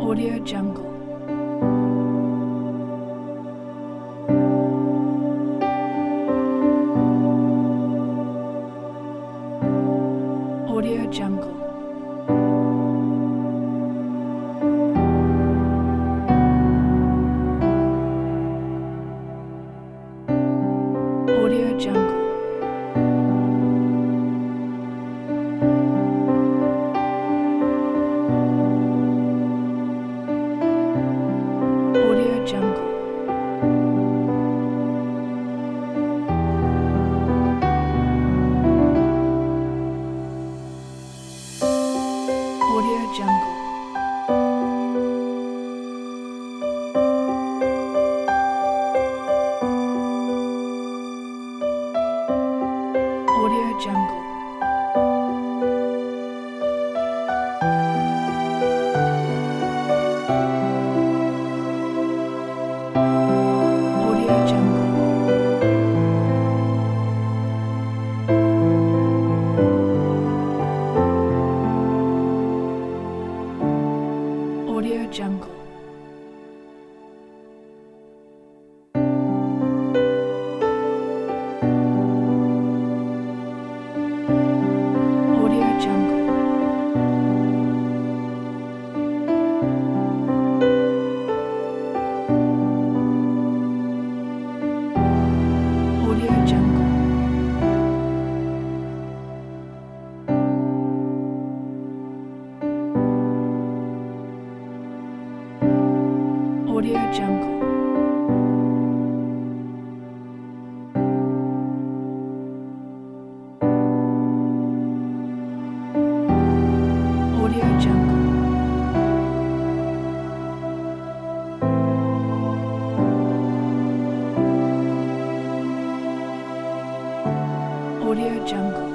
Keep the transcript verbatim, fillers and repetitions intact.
Audio Jungle. Audio Jungle. Audio Jungle. Audio Jungle. Audio Jungle. Audio Jungle. Audio Jungle. Audio Jungle. Audio Jungle. Audio Jungle. Audio Jungle. Audio Jungle. Audio Jungle.